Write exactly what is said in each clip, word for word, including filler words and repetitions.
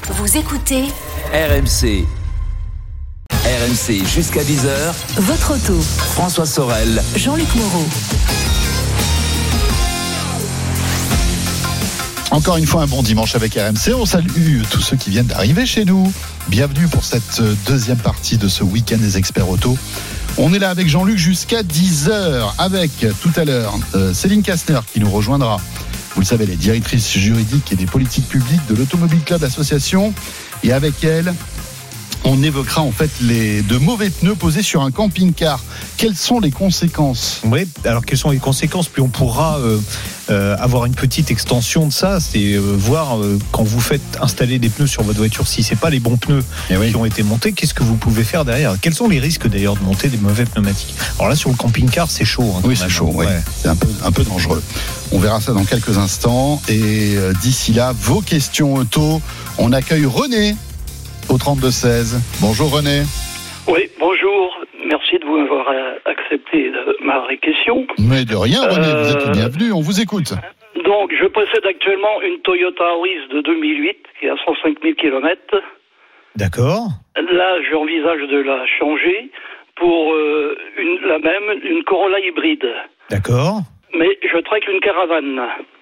Vous écoutez R M C. R M C jusqu'à dix heures. Votre auto. François Sorel. Jean-Luc Moreau. Encore une fois, un bon dimanche avec R M C. On salue tous ceux qui viennent d'arriver chez nous. Bienvenue pour cette deuxième partie de ce week-end des experts auto. On est là avec Jean-Luc jusqu'à dix heures. Avec tout à l'heure euh, Céline Kastner qui nous rejoindra. Vous le savez, elle est directrice juridique et des politiques publiques de l'Automobile Club Association. Et avec elle, on évoquera en fait les de mauvais pneus posés sur un camping-car. Quelles sont les conséquences ? Oui, alors quelles sont les conséquences ? Puis on pourra euh, euh, avoir une petite extension de ça, c'est euh, voir euh, quand vous faites installer des pneus sur votre voiture, si c'est pas les bons pneus eh oui. qui ont été montés, qu'est-ce que vous pouvez faire derrière ? Quels sont les risques d'ailleurs de monter des mauvais pneumatiques ? Alors là sur le camping-car c'est chaud. Hein, oui même. c'est chaud, ouais. ouais. C'est un peu, un peu dangereux. On verra ça dans quelques instants. Et euh, d'ici là, vos questions auto. On accueille René au trente-deux seize. Bonjour René. Oui, bonjour. Merci de vous avoir accepté ma question. Mais de rien René, euh... vous êtes le bienvenu, on vous écoute. Donc, je possède actuellement une Toyota Auris de deux mille huit qui a cent cinq mille kilomètres. D'accord. Là, j'envisage de la changer pour euh, une, la même, une Corolla hybride. D'accord. Mais je traque une caravane.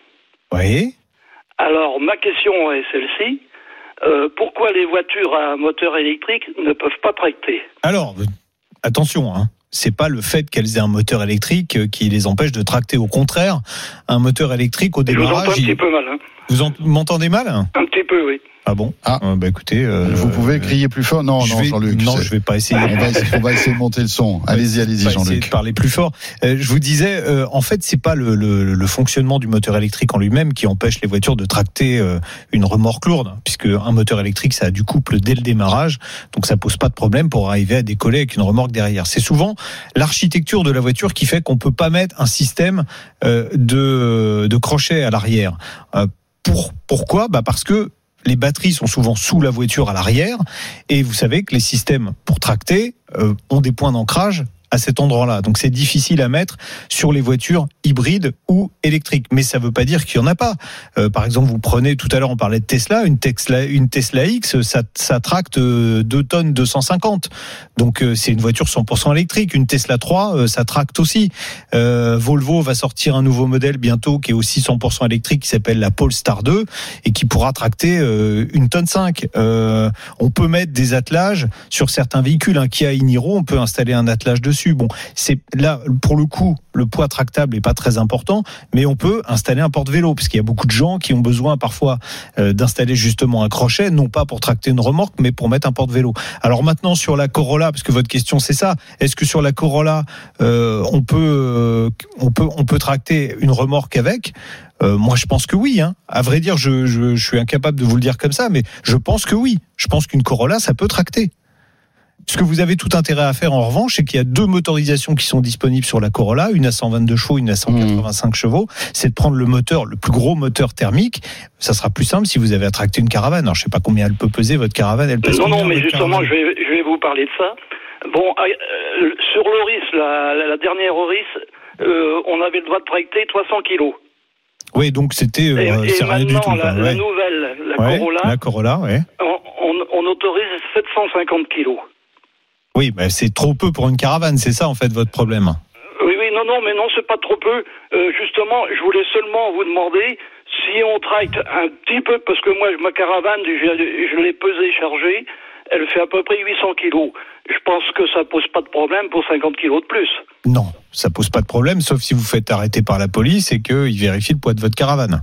Oui. Alors, ma question est celle-ci. Euh, pourquoi les voitures à moteur électrique ne peuvent pas tracter ? Alors, attention, hein. C'est pas le fait qu'elles aient un moteur électrique qui les empêche de tracter. Au contraire, un moteur électrique au démarrage... Je vous entends un il... petit peu mal. Hein. Vous en... m'entendez mal ? Un petit peu, oui. Ah bon ? Ah, euh, bah écoutez, euh, vous pouvez crier plus fort ? Non, non, vais... Jean-Luc. Non, c'est... je vais pas essayer. On va, essayer, on va essayer de monter le son. Allez-y, allez-y, Jean-Luc. Essayer de parler plus fort. Euh, je vous disais, euh, en fait, c'est pas le, le, le fonctionnement du moteur électrique en lui-même qui empêche les voitures de tracter euh, une remorque lourde, puisque un moteur électrique, ça a du couple dès le démarrage, donc ça pose pas de problème pour arriver à décoller avec une remorque derrière. C'est souvent l'architecture de la voiture qui fait qu'on peut pas mettre un système euh, de, de crochet à l'arrière. Euh, pour pourquoi ? Bah parce que les batteries sont souvent sous la voiture à l'arrière et vous savez que les systèmes pour tracter euh, ont des points d'ancrage à cet endroit-là. Donc c'est difficile à mettre sur les voitures hybrides ou électriques. Mais ça ne veut pas dire qu'il n'y en a pas. Euh, par exemple, vous prenez, tout à l'heure on parlait de Tesla, une Tesla, une Tesla X, ça, ça tracte deux tonnes deux cent cinquante. Donc euh, c'est une voiture cent pour cent électrique. Une Tesla trois, euh, ça tracte aussi. Euh, Volvo va sortir un nouveau modèle bientôt qui est aussi cent pour cent électrique, qui s'appelle la Polestar deux et qui pourra tracter euh, une tonne cinq. Euh, on peut mettre des attelages sur certains véhicules. Un Kia Niro, on peut installer un attelage dessus. Bon, c'est là pour le coup, le poids tractable est pas très important, mais on peut installer un porte-vélo parce qu'il y a beaucoup de gens qui ont besoin parfois euh, d'installer justement un crochet, non pas pour tracter une remorque, mais pour mettre un porte-vélo. Alors maintenant sur la Corolla, parce que votre question c'est ça, est-ce que sur la Corolla euh, on peut euh, on peut on peut tracter une remorque avec ? Euh, moi, je pense que oui. Hein. À vrai dire, je, je, je suis incapable de vous le dire comme ça, mais je pense que oui. Je pense qu'une Corolla, ça peut tracter. Ce que vous avez tout intérêt à faire en revanche, c'est qu'il y a deux motorisations qui sont disponibles sur la Corolla, une à cent vingt-deux chevaux, une à cent quatre-vingt-cinq mmh. chevaux. C'est de prendre le moteur, le plus gros moteur thermique. Ça sera plus simple si vous avez à tracter une caravane. Alors, je ne sais pas combien elle peut peser, votre caravane. Elle pèse non, combien, non, mais justement, je vais, je vais vous parler de ça. Bon, euh, sur l'Auris, la, la, la dernière Auris, euh, on avait le droit de tracter trois cents kilos. Oui, donc c'était euh, et, c'est et rien du tout. La, ouais. la nouvelle, la ouais, Corolla, la Corolla ouais. on, on, on autorise sept cent cinquante kilos. Oui, bah c'est trop peu pour une caravane, c'est ça en fait votre problème. Oui, oui, non, non, mais non, c'est pas trop peu. Euh, justement, je voulais seulement vous demander si on tracte un petit peu, parce que moi, ma caravane, je, je l'ai pesée, chargée, elle fait à peu près huit cents kilos. Je pense que ça pose pas de problème pour cinquante kilos de plus. Non, ça pose pas de problème, sauf si vous faites arrêter par la police et qu'ils vérifient le poids de votre caravane.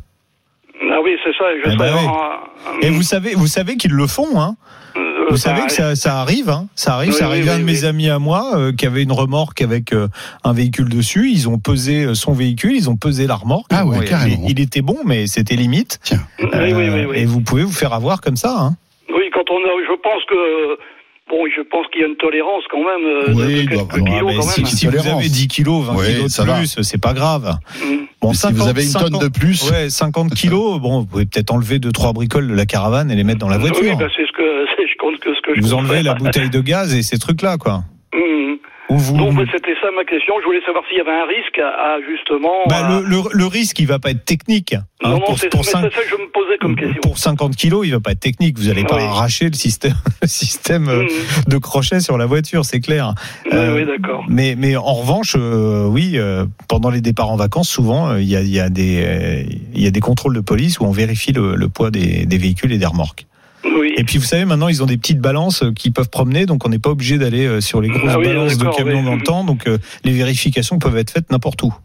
Ah oui, c'est ça. Je eh ben oui. en... Et vous savez, vous savez qu'ils le font, hein. Euh, vous bah, savez que ça, ça arrive, hein. Ça arrive. Oui, ça arrive oui, à un oui, de mes oui. amis à moi euh, qui avait une remorque avec euh, un véhicule dessus. Ils ont pesé son véhicule, ils ont pesé la remorque. Ah ouais, bon, carrément. Il, il était bon, mais c'était limite. Tiens. Oui, oui, oui, oui. Et vous pouvez vous faire avoir comme ça, hein. Oui, quand on a, je pense que. Bon, je pense qu'il y a une tolérance quand même. Euh, Oui, de quelques bah, bah, kilos mais quand si, même. si vous avez dix kilos, vingt Oui, kilos de ça va. plus, c'est pas grave. Mm. Bon, Mais si vous avez une tonne de plus. Ouais, cinquante kilos, bon, vous pouvez peut-être enlever deux, trois bricoles de la caravane et les mettre dans la voiture. Oui, bah, c'est ce que, c'est, je compte que ce que je Vous compte enlevez faire. la bouteille de gaz et ces trucs-là, quoi. Mm. Ou vous... Donc bah, c'était ça ma question. Je voulais savoir s'il y avait un risque à, à justement. Bah, à... le, le, le risque, il va pas être technique. Hein, non, non, pour, c'est, pour mais cinq... c'est ça que je me posais comme question. Pour cinquante kilos, il va pas être technique. Vous allez pas oui. arracher le système, le système mmh. de crochet sur la voiture, c'est clair. Oui, euh, oui, d'accord. Mais, mais en revanche, euh, oui, euh, pendant les départs en vacances, souvent, il euh, y, y a des, euh, il y a des contrôles de police où on vérifie le, le poids des, des véhicules et des remorques. Oui. Et puis vous savez, maintenant ils ont des petites balances qui peuvent promener, donc on n'est pas obligé d'aller sur les grosses ah oui, balances de camions oui. dans le temps, donc euh, les vérifications peuvent être faites n'importe où.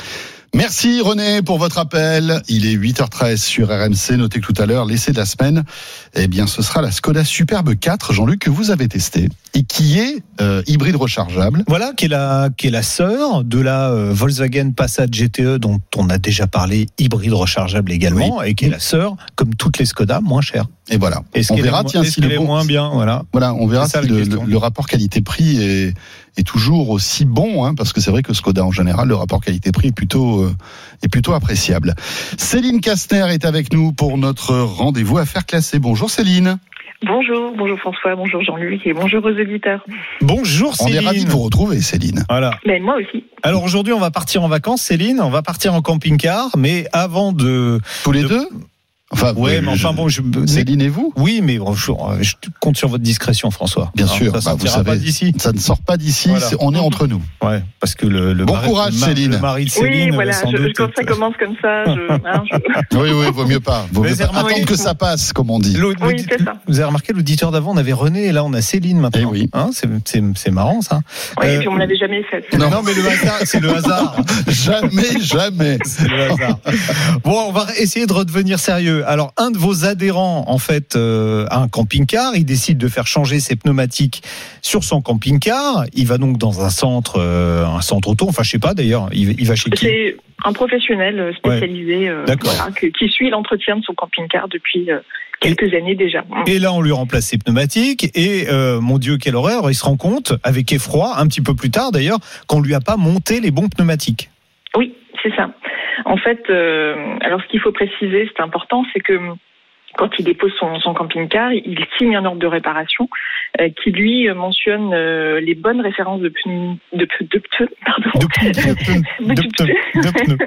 Merci René pour votre appel. Il est huit heures treize sur R M C. Notez que tout à l'heure, l'essai de la semaine, eh bien, ce sera la Skoda Superbe quatre, Jean-Luc, que vous avez testé et qui est euh, hybride rechargeable. Voilà, qui est la, qui est la sœur de la euh, Volkswagen Passat G T E dont on a déjà parlé, hybride rechargeable également, oui. et qui est la sœur, comme toutes les Skoda, moins chère. Et voilà. Est-ce on qu'elle verra, est, tiens, est-ce si qu'elle le est bon, moins bien, voilà. Voilà, on verra ça, si le, le, le rapport qualité-prix est, est toujours aussi bon, hein, parce que c'est vrai que Skoda en général, le rapport qualité-prix est plutôt, euh, est plutôt appréciable. Céline Kastner est avec nous pour notre rendez-vous Affaires classées. Bonjour Céline. Bonjour, bonjour François, bonjour Jean-Luc et bonjour aux auditeurs. Bonjour Céline. On est ravis de vous retrouver Céline. Voilà. Ben, moi aussi. Alors aujourd'hui on va partir en vacances Céline, on va partir en camping-car, mais avant de... Tous les de... deux Enfin, ouais, oui, mais enfin bon, je... Céline et vous. Oui, mais bon, je, je compte sur votre discrétion, François. Bien hein, sûr. ça bah, vous savez, pas d'ici. Ça ne sort pas d'ici. Voilà. C'est, on est entre nous. Ouais, parce que le, le bon mari, courage, le, Céline. Le mari de Céline. Oui, voilà. Sans je, doute quand ça commence comme ça, je, hein, je... oui, oui, vaut mieux pas. Vaut mieux pas. Remarqué, attendre que ça passe, comme on dit. Oui, c'est ça. Vous avez remarqué l'auditeur d'avant, on avait René et là on a Céline maintenant. Eh oui. Hein, c'est, c'est, c'est marrant ça. Oui, euh... et puis on me l'avait jamais fait. Non, non, mais le hasard, c'est le hasard. jamais, jamais. C'est le hasard. Bon, on va essayer de redevenir sérieux. Alors, un de vos adhérents, en fait, euh, a un camping-car. Il décide de faire changer ses pneumatiques sur son camping-car. Il va donc dans un centre, euh, un centre auto. Enfin, je sais pas d'ailleurs. Il, il va chez qui ? C'est un professionnel spécialisé, ouais. euh, voilà, qui, qui suit l'entretien de son camping-car depuis. Euh, Quelques et, années déjà. Et là, on lui remplace ses pneumatiques. Et euh, mon Dieu, quelle horreur. Il se rend compte, avec effroi, un petit peu plus tard d'ailleurs, qu'on lui a pas monté les bons pneumatiques. Oui, c'est ça. En fait, euh, alors ce qu'il faut préciser, c'est important, c'est que quand il dépose son, son camping-car, il signe un ordre de réparation euh, qui lui mentionne euh, les bonnes références de pneus, de pneus, de pneus, pardon. De pneus, de pneus, de pneus, de pneus.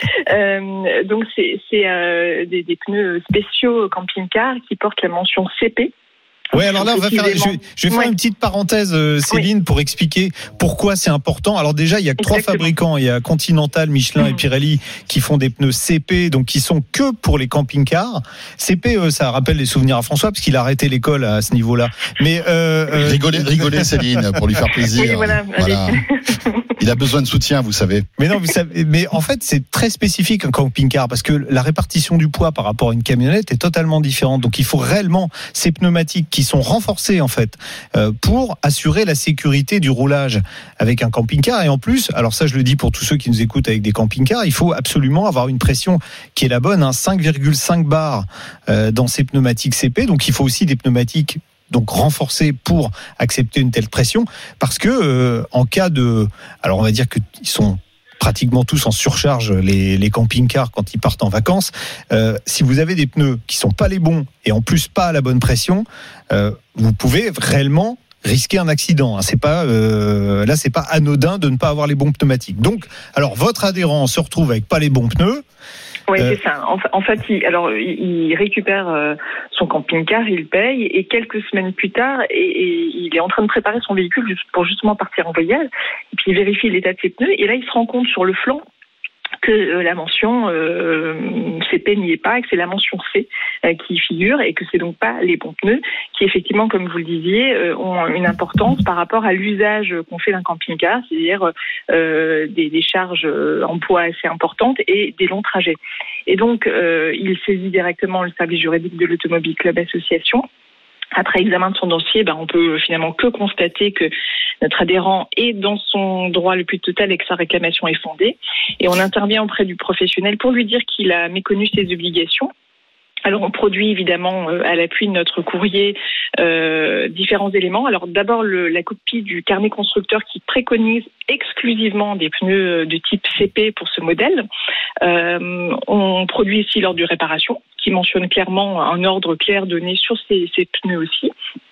euh, donc c'est, c'est euh, des, des pneus spéciaux camping-car qui portent la mention C P. Oui, alors là, on va faire, je vais, je vais faire ouais. une petite parenthèse, euh, Céline, oui. pour expliquer pourquoi c'est important. Alors déjà, il y a que trois fabricants. Il y a Continental, Michelin mmh. et Pirelli qui font des pneus C P, donc qui sont que pour les camping-cars. C P, euh, ça rappelle les souvenirs à François, parce qu'il a arrêté l'école à ce niveau-là. Mais euh, euh... rigolez, rigolez, Céline, pour lui faire plaisir. Oui, voilà, voilà. Il a besoin de soutien, vous savez. Mais non, vous savez, mais en fait, c'est très spécifique un camping-car, parce que la répartition du poids par rapport à une camionnette est totalement différente. Donc, il faut réellement ces pneumatiques qui sont renforcés en fait euh, pour assurer la sécurité du roulage avec un camping-car. Et en plus, alors ça je le dis pour tous ceux qui nous écoutent avec des camping-cars, il faut absolument avoir une pression qui est la bonne, hein, cinq virgule cinq bars euh, dans ces pneumatiques C P. Donc il faut aussi des pneumatiques donc renforcés pour accepter une telle pression, parce que euh, en cas de, alors on va dire qu'ils sont pratiquement tous en surcharge, les, les camping-cars quand ils partent en vacances. Euh, si vous avez des pneus qui sont pas les bons et en plus pas à la bonne pression, euh, vous pouvez réellement risquer un accident. Hein. C'est pas euh, là, c'est pas anodin de ne pas avoir les bons pneumatiques. Donc, alors votre adhérent se retrouve avec pas les bons pneus. Oui, euh... c'est ça. En, en fait, il, alors il, il récupère euh, son camping-car, il paye, et quelques semaines plus tard, et, et il est en train de préparer son véhicule pour justement partir en voyage. Et puis il vérifie l'état de ses pneus, et là il se rend compte sur le flanc que euh, la mention euh, C P n'y est pas, et que c'est la mention C euh, qui figure, et que c'est donc pas les bons pneus qui, effectivement, comme vous le disiez, euh, ont une importance par rapport à l'usage qu'on fait d'un camping-car, c'est-à-dire euh, des, des charges en poids assez importantes et des longs trajets. Et donc, euh, il saisit directement le service juridique de l'Automobile Club Association. Après examen de son dossier, ben, on peut finalement que constater que notre adhérent est dans son droit le plus total et que sa réclamation est fondée. Et on intervient auprès du professionnel pour lui dire qu'il a méconnu ses obligations. Alors, on produit évidemment euh, à l'appui de notre courrier euh, différents éléments. Alors, d'abord, le, la copie du carnet constructeur qui préconise exclusivement des pneus de type C P pour ce modèle. Euh, on produit ici l'ordre de réparation qui mentionne clairement un ordre clair donné sur ces, ces pneus aussi.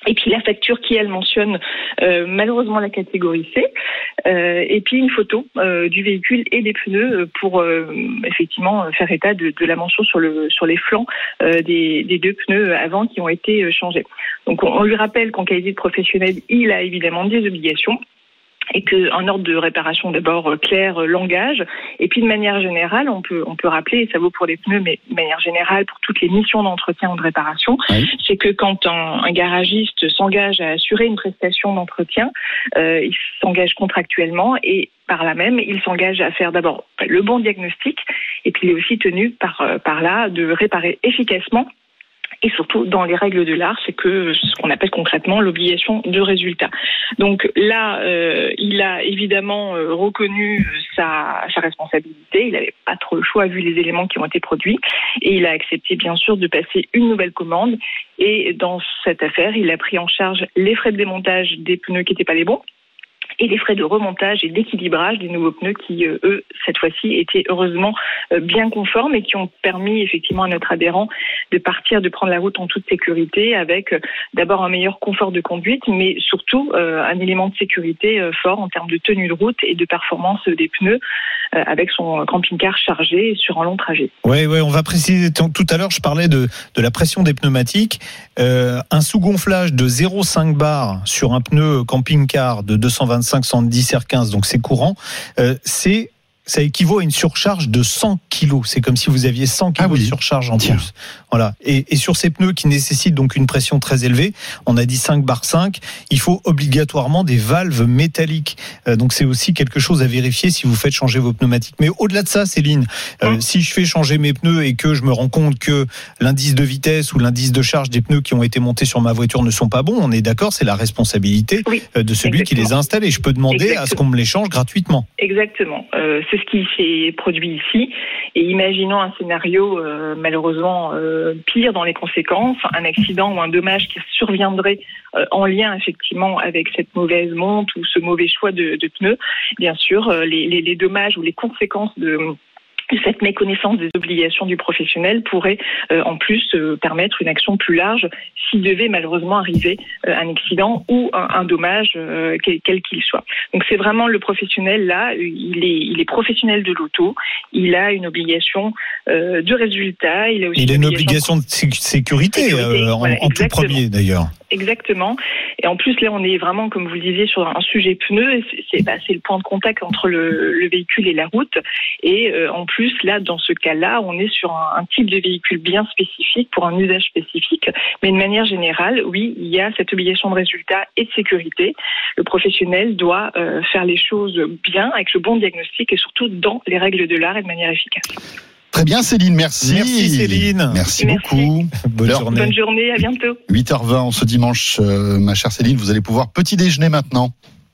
Et puis la facture qui, elle, mentionne euh, malheureusement la catégorie C. Euh, et puis une photo euh, du véhicule et des pneus pour euh, effectivement faire état de, de la mention sur, le, sur les flancs euh, des, des deux pneus avant qui ont été changés. Donc on, on lui rappelle qu'en qualité de professionnel, il a évidemment des obligations. Et qu'un ordre de réparation d'abord clair l'engage. Et puis de manière générale, on peut on peut rappeler, et ça vaut pour les pneus, mais de manière générale pour toutes les missions d'entretien ou de réparation, oui. c'est que quand un, un garagiste s'engage à assurer une prestation d'entretien, euh, il s'engage contractuellement et par là même, il s'engage à faire d'abord le bon diagnostic, et puis il est aussi tenu par par là de réparer efficacement. Et surtout, dans les règles de l'art, c'est que ce qu'on appelle concrètement l'obligation de résultat. Donc là, euh, il a évidemment euh, reconnu sa, sa responsabilité. Il n'avait pas trop le choix vu les éléments qui ont été produits. Et il a accepté, bien sûr, de passer une nouvelle commande. Et dans cette affaire, il a pris en charge les frais de démontage des pneus qui n'étaient pas les bons, et les frais de remontage et d'équilibrage des nouveaux pneus qui, euh, eux, cette fois-ci, étaient heureusement euh, bien conformes et qui ont permis effectivement à notre adhérent de partir, de prendre la route en toute sécurité avec euh, d'abord un meilleur confort de conduite, mais surtout euh, un élément de sécurité euh, fort en termes de tenue de route et de performance des pneus euh, avec son camping-car chargé sur un long trajet. Oui, ouais, on va préciser. Tout à l'heure, je parlais de, de la pression des pneumatiques. Euh, un sous-gonflage de zéro virgule cinq bar sur un pneu camping-car de deux cent vingt-cinq cent dix R quinze, donc c'est courant, euh, c'est ça équivaut à une surcharge de cent kilos. C'est comme si vous aviez cent kilos ah oui. de surcharge en Tiens. plus. Voilà. Et, et sur ces pneus qui nécessitent donc une pression très élevée, on a dit cinq bar cinq, il faut obligatoirement des valves métalliques. Euh, donc c'est aussi quelque chose à vérifier si vous faites changer vos pneumatiques. Mais au-delà de ça, Céline, euh, mmh. si je fais changer mes pneus et que je me rends compte que l'indice de vitesse ou l'indice de charge des pneus qui ont été montés sur ma voiture ne sont pas bons, on est d'accord, c'est la responsabilité oui. de celui Exactement. qui les a installés. Je peux demander Exactement. à ce qu'on me les change gratuitement. Exactement. Euh, c'est ce qui s'est produit ici. Et imaginons un scénario euh, malheureusement euh, pire dans les conséquences, un accident ou un dommage qui surviendrait euh, en lien effectivement avec cette mauvaise monte ou ce mauvais choix de, de pneus. Bien sûr, euh, les, les, les dommages ou les conséquences de cette méconnaissance des obligations du professionnel pourrait euh, en plus euh, permettre une action plus large s'il devait malheureusement arriver euh, un accident ou un, un dommage euh, quel, quel qu'il soit. Donc c'est vraiment le professionnel là, il est, il est professionnel de l'auto, il a une obligation euh, de résultat, il a aussi il a une obligation, obligation de sécurité, sécurité euh, en, voilà, en tout premier d'ailleurs. Exactement. Et en plus, là, on est vraiment, comme vous le disiez, sur un sujet pneu. C'est, c'est, bah, c'est le point de contact entre le, le véhicule et la route. Et euh, en plus, là, dans ce cas-là, on est sur un, un type de véhicule bien spécifique pour un usage spécifique. Mais de manière générale, oui, il y a cette obligation de résultat et de sécurité. Le professionnel doit euh, faire les choses bien, avec le bon diagnostic et surtout dans les règles de l'art et de manière efficace. Très bien Céline, merci. Merci Céline. Merci, merci. beaucoup. Bonne Alors, journée. Bonne journée, à bientôt. huit heures vingt ce dimanche, euh, ma chère Céline, vous allez pouvoir petit déjeuner maintenant.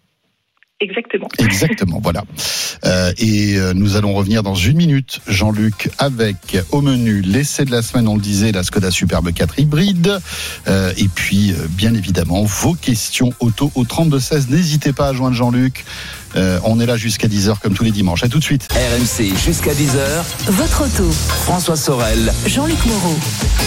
Exactement. Exactement, voilà. Euh, et euh, nous allons revenir dans une minute, Jean-Luc, avec au menu l'essai de la semaine, on le disait, la Skoda Superbe quatre hybride. Euh, et puis, euh, bien évidemment, vos questions auto au trente-deux seize. N'hésitez pas à joindre Jean-Luc. Euh, on est là jusqu'à dix heures comme tous les dimanches. À tout de suite. R M C jusqu'à dix heures. Votre auto. François Sorel. Jean-Luc Moreau.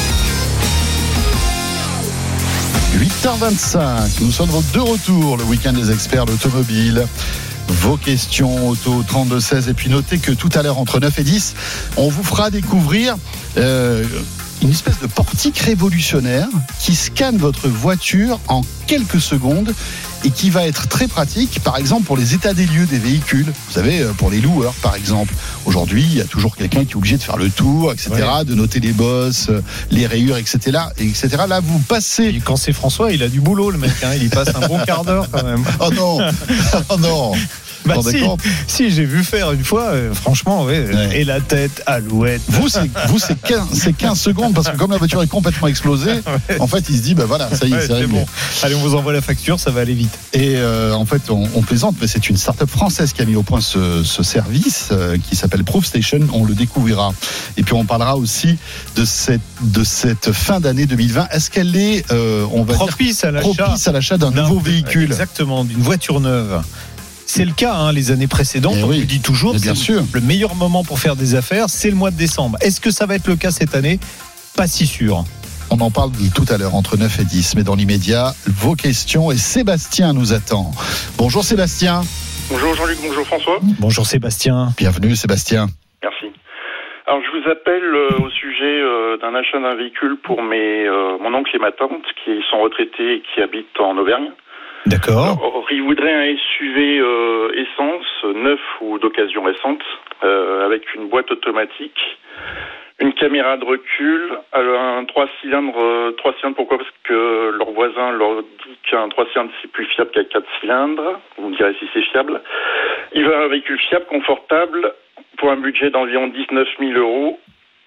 huit heures vingt-cinq, nous sommes de retour, le week-end des experts d'automobile. Vos questions auto trente-deux seize. Et puis notez que tout à l'heure, entre neuf et dix, on vous fera découvrir euh, une espèce de portique révolutionnaire qui scanne votre voiture en quelques secondes et qui va être très pratique, par exemple pour les états des lieux des véhicules. Vous savez, pour les loueurs, par exemple. Aujourd'hui, il y a toujours quelqu'un qui est obligé de faire le tour, et cetera, ouais. de noter les bosses, les rayures, et cetera, et cetera. Là, vous passez. Et quand c'est François, il a du boulot, le mec. Hein. Il y passe un bon quart d'heure quand même. Oh non, oh non. Bah si, si, j'ai vu faire une fois, euh, franchement, ouais, ouais. Et la tête, alouette. Vous, c'est, vous c'est, quinze, c'est quinze secondes, parce que comme la voiture est complètement explosée, ouais. en fait, il se dit, ben bah voilà, ça y est, ouais, c'est, c'est réglé. Bon. Allez, on vous envoie la facture, ça va aller vite. Et euh, en fait, on, on plaisante, mais c'est une start-up française qui a mis au point ce, ce service, euh, qui s'appelle Proof Station, on le découvrira. Et puis, on parlera aussi de cette, de cette fin d'année deux mille vingt. Est-ce qu'elle est, euh, on va propice, dire, à l'achat, propice à l'achat d'un nouveau véhicule? Exactement, d'une voiture neuve. C'est le cas, hein, les années précédentes, eh on oui, le dit toujours, bien c'est sûr. Le meilleur moment pour faire des affaires, c'est le mois de décembre. Est-ce que ça va être le cas cette année? Pas si sûr. On en parle tout à l'heure entre neuf et dix, mais dans l'immédiat, vos questions et Sébastien nous attend. Bonjour Sébastien. Bonjour Jean-Luc, bonjour François. Bonjour Sébastien. Bienvenue Sébastien. Merci. Alors je vous appelle euh, au sujet euh, d'un achat d'un véhicule pour mes, euh, mon oncle et ma tante qui sont retraités et qui habitent en Auvergne. D'accord. Alors, ils voudraient un S U V euh, essence, neuf ou d'occasion récente, euh, avec une boîte automatique, une caméra de recul, alors un trois cylindres. Euh, trois cylindres, pourquoi ? Parce que leur voisin leur dit qu'un trois cylindres c'est plus fiable qu'un quatre cylindres. Vous me direz si c'est fiable. Ils veulent un véhicule fiable, confortable, pour un budget d'environ dix-neuf mille euros.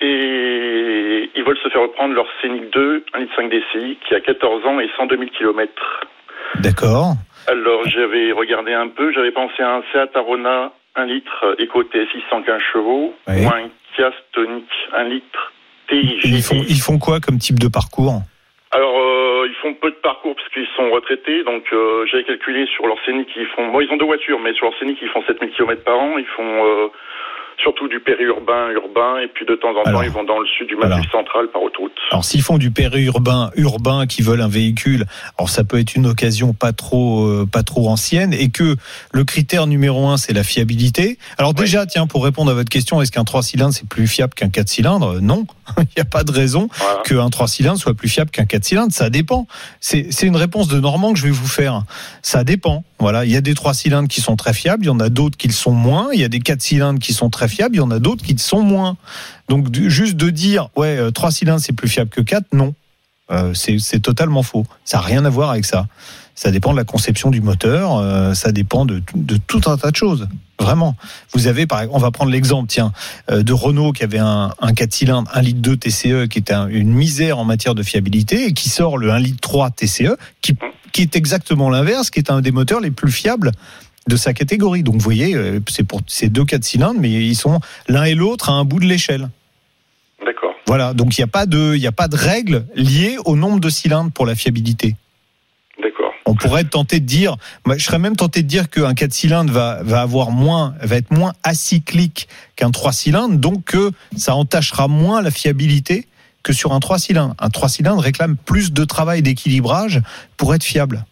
Et ils veulent se faire reprendre leur Scénic deux, un litre cinq D C I, qui a quatorze ans et cent deux mille kilomètres. D'accord. Alors, j'avais regardé un peu, j'avais pensé à un Seat Arona un litre Eco T S I cent quinze chevaux, oui. ou un Kia Stonic un litre T I G. Ils font, ils font quoi comme type de parcours ? Alors, euh, ils font peu de parcours parce qu'ils sont retraités, donc euh, j'avais calculé sur leur Scénic, ils font... Bon, ils ont deux voitures, mais sur leur Scénic, ils font sept mille kilomètres par an, ils font... Euh, surtout du périurbain, urbain, et puis de temps en temps, Alors, ils vont dans le sud du Massif voilà. central par autoroute. Alors, s'ils font du périurbain, urbain, qui veulent un véhicule, alors ça peut être une occasion pas trop, euh, pas trop ancienne, et que le critère numéro un, c'est la fiabilité. Alors Oui. déjà, tiens, pour répondre à votre question, est-ce qu'un trois cylindres c'est plus fiable qu'un quatre cylindres ? Non, il n'y a pas de raison Voilà. qu'un trois cylindres soit plus fiable qu'un quatre cylindres. Ça dépend. C'est, c'est une réponse de Normand que je vais vous faire. Ça dépend. Voilà, il y a des trois cylindres qui sont très fiables, il y en a d'autres qui le sont moins. Il y a des quatre cylindres qui sont très fiables, il y en a d'autres qui le sont moins. Donc du- juste de dire ouais, euh, trois cylindres c'est plus fiable que quatre, non, euh, c'est, c'est totalement faux. Ça n'a rien à voir avec ça. Ça dépend de la conception du moteur, euh, ça dépend de, de tout un tas de choses. Vraiment. Vous avez, par exemple, on va prendre l'exemple, tiens, euh, de Renault qui avait un, un quatre cylindres, un litre deux T C E qui était un- une misère en matière de fiabilité et qui sort le un litre trois T C E qui, qui est exactement l'inverse, qui est un des moteurs les plus fiables de sa catégorie. Donc vous voyez, euh, c'est pour ces deux quatre cylindres, mais ils sont l'un et l'autre à un bout de l'échelle. D'accord. Voilà. Donc il n'y a pas de, il y a pas de règle liée au nombre de cylindres pour la fiabilité. D'accord. On pourrait être tenté de dire, moi, je serais même tenté de dire qu'un quatre cylindres va, va avoir moins, va être moins acyclique qu'un trois cylindres, donc que ça entachera moins la fiabilité que sur un trois cylindres. Un trois cylindres réclame plus de travail d'équilibrage pour être fiable.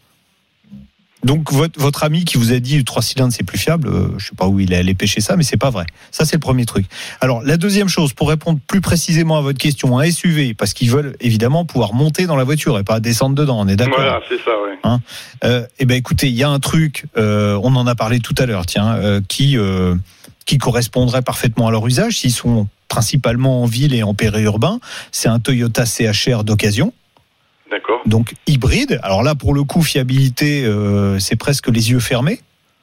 Donc votre, votre ami qui vous a dit trois cylindres c'est plus fiable, euh, je sais pas où il est allé pêcher ça, mais c'est pas vrai. Ça c'est le premier truc. Alors la deuxième chose, pour répondre plus précisément à votre question, un S U V, parce qu'ils veulent évidemment pouvoir monter dans la voiture et pas descendre dedans, on est d'accord ? Voilà, c'est ça, oui. Hein euh, eh ben écoutez, il y a un truc, euh, on en a parlé tout à l'heure, tiens, euh, qui euh, qui correspondrait parfaitement à leur usage s'ils sont principalement en ville et en périurbain. C'est un Toyota C H R d'occasion. D'accord. Donc hybride. Alors là, pour le coup, fiabilité, euh, c'est presque les yeux fermés.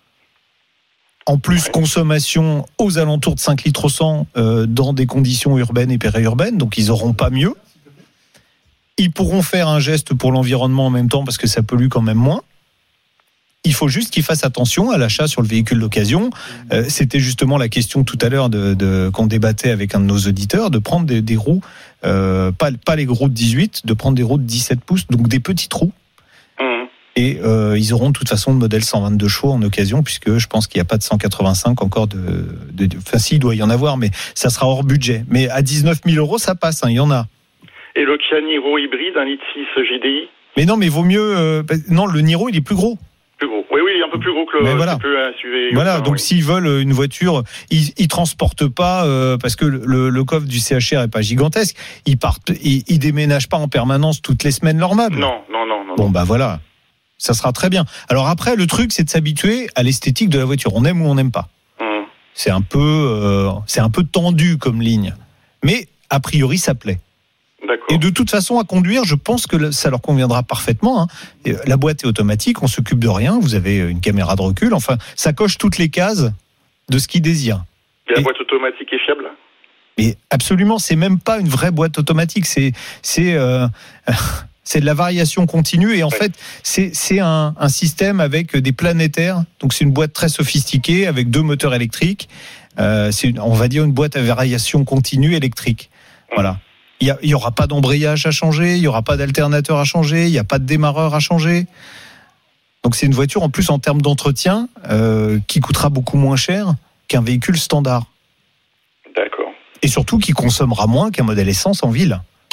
En plus, Ouais. consommation aux alentours de cinq litres au cent euh, dans des conditions urbaines et périurbaines. Donc ils n'auront pas mieux. Ils pourront faire un geste pour l'environnement en même temps parce que ça pollue quand même moins. Il faut juste qu'ils fassent attention à l'achat sur le véhicule d'occasion. Euh, c'était justement la question tout à l'heure de, de, qu'on débattait avec un de nos auditeurs, de prendre des, des roues, euh, pas, pas les roues de dix-huit, de prendre des roues de dix-sept pouces, donc des petites roues. Mmh. Et euh, ils auront de toute façon le modèle cent vingt-deux chevaux en occasion, puisque je pense qu'il n'y a pas de cent quatre-vingt-cinq encore de... de, de enfin, si, il doit y en avoir, mais ça sera hors budget. Mais à dix-neuf mille euros, ça passe, hein, il y en a. Et le Kia Niro hybride, un litre six G D I, Mais non, mais vaut mieux... Euh, non, le Niro, il est plus gros. plus gros. Oui, oui, un peu plus gros que le, Mais voilà. c'est plus un S U V. Voilà, urbain, donc oui. s'ils veulent une voiture, ils, ils transportent pas euh, parce que le, le coffre du C H R est pas gigantesque. Ils partent, ils, ils déménagent pas en permanence toutes les semaines leurs meubles. Non, non, non, non. Bon non. bah voilà, ça sera très bien. Alors après, le truc, c'est de s'habituer à l'esthétique de la voiture. On aime ou on n'aime pas. Mmh. C'est un peu, euh, c'est un peu tendu comme ligne, mais a priori ça plaît. D'accord. Et de toute façon, à conduire, je pense que ça leur conviendra parfaitement. Hein. La boîte est automatique, on s'occupe de rien. Vous avez une caméra de recul. Enfin, ça coche toutes les cases de ce qu'ils désirent. Et la et- boîte automatique est fiable? Mais absolument, c'est même pas une vraie boîte automatique. C'est c'est euh, c'est de la variation continue. Et en Ouais. fait, c'est c'est un, un système avec des planétaires. Donc c'est une boîte très sophistiquée avec deux moteurs électriques. Euh, c'est une, on va dire une boîte à variation continue électrique. Voilà. Il y, a, il y aura pas d'embrayage à changer, il y aura pas d'alternateur à changer, il y a pas de démarreur à changer. Donc c'est une voiture en plus en termes d'entretien euh, qui coûtera beaucoup moins cher qu'un véhicule standard. D'accord. Et surtout qui consommera moins qu'un modèle essence en ville.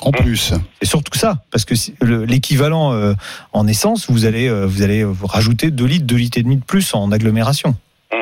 En plus. C'est surtout ça, parce que si, le, l'équivalent euh, en essence, vous allez, euh, vous allez rajouter deux litres, deux litres et demi de plus en agglomération. Mmh.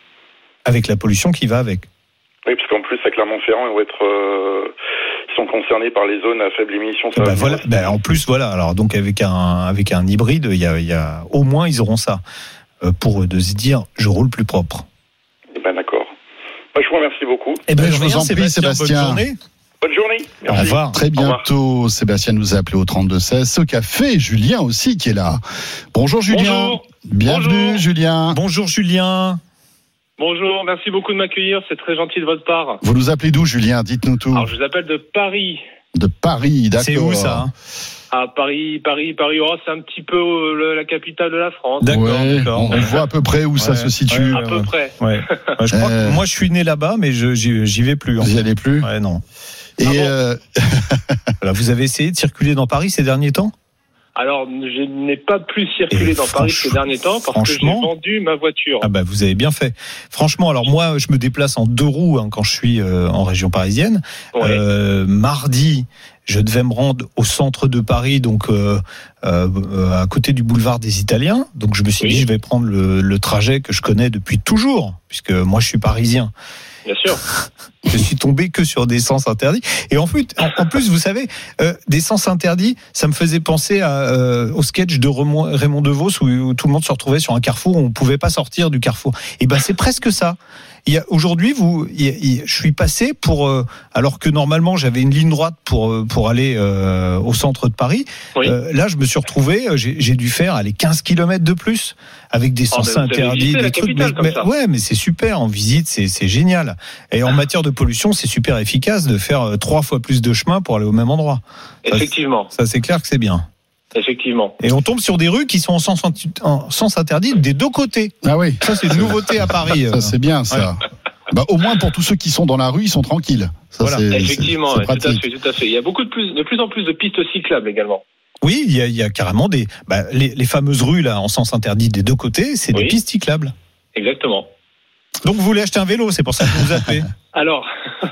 Avec la pollution qui va avec. Oui, parce qu'en plus, à Clermont-Ferrand, ils vont être, euh, ils sont concernés par les zones à faible émission. Ça bah voilà, bah en plus, voilà. Alors donc avec un avec un hybride, il y a, il y a au moins ils auront ça euh, pour de se dire, je roule plus propre. Eh ben d'accord. Bah, je vous remercie beaucoup. Eh ben, je vous en prie, Sébastien. Bonne journée. Bonne journée. Merci. Au revoir. Très bientôt, revoir. Sébastien nous a appelé au trente-deux seize. Ce qu'a fait Julien aussi qui est là. Bonjour Julien. Bonjour. Bienvenue Bonjour. Julien. Bonjour Julien. Bonjour, merci beaucoup de m'accueillir, c'est très gentil de votre part. Vous nous appelez d'où Julien? Dites-nous tout. Alors je vous appelle de Paris. De Paris, d'accord. C'est où ça hein Ah, Paris, Paris, Paris, oh, c'est un petit peu euh, la capitale de la France. D'accord, ouais, d'accord. On, on voit à peu près où ouais, ça se situe. Ouais, à peu près. Ouais. Ouais, je crois euh... que moi je suis né là-bas, mais je, j'y, j'y vais plus. Vous n'y allez plus? Ouais, non. Et ah bon euh... voilà, vous avez essayé de circuler dans Paris ces derniers temps? Alors, je n'ai pas plus circulé Et dans Paris ces derniers temps parce que j'ai vendu ma voiture. Ah bah vous avez bien fait. Franchement, alors moi, je me déplace en deux roues hein, quand je suis euh, en région parisienne. Ouais. Euh, mardi, je devais me rendre au centre de Paris, donc euh, euh, à côté du boulevard des Italiens. Donc je me suis oui. dit, je vais prendre le, le trajet que je connais depuis toujours, puisque moi je suis parisien. Bien sûr. Je suis tombé que sur des sens interdits. Et en plus, en, en plus vous savez, euh, des sens interdits, ça me faisait penser à, euh, au sketch de Raymond, Raymond Devos où, où tout le monde se retrouvait sur un carrefour où on ne pouvait pas sortir du carrefour. Et ben c'est presque ça. Il y a, aujourd'hui, vous, il y a, il, je suis passé pour, euh, alors que normalement j'avais une ligne droite pour pour aller euh, au centre de Paris. Oui. Euh, là, je me suis retrouvé, j'ai, j'ai dû faire aller quinze kilomètres de plus avec des sens oh, interdits, des trucs. Mais, mais, ouais, mais c'est super en visite, c'est c'est génial. Et en matière de pollution, c'est super efficace de faire trois fois plus de chemin pour aller au même endroit. Effectivement. Ça, ça c'est clair que c'est bien. Effectivement. Et on tombe sur des rues qui sont en sens, en sens interdit des deux côtés. Ah oui. Ça, c'est une nouveauté à Paris. Ça, c'est bien, ça. Ouais. Bah, au moins, pour tous ceux qui sont dans la rue, ils sont tranquilles. Ça, voilà. c'est, Effectivement, c'est, c'est ouais, tout à fait, tout à fait. Il y a beaucoup de plus, de plus en plus de pistes cyclables également. Oui, il y a, il y a carrément des, bah, les, les fameuses rues, là, en sens interdit des deux côtés, c'est oui. des pistes cyclables. Exactement. Donc, vous voulez acheter un vélo, c'est pour ça que vous appelez. Alors,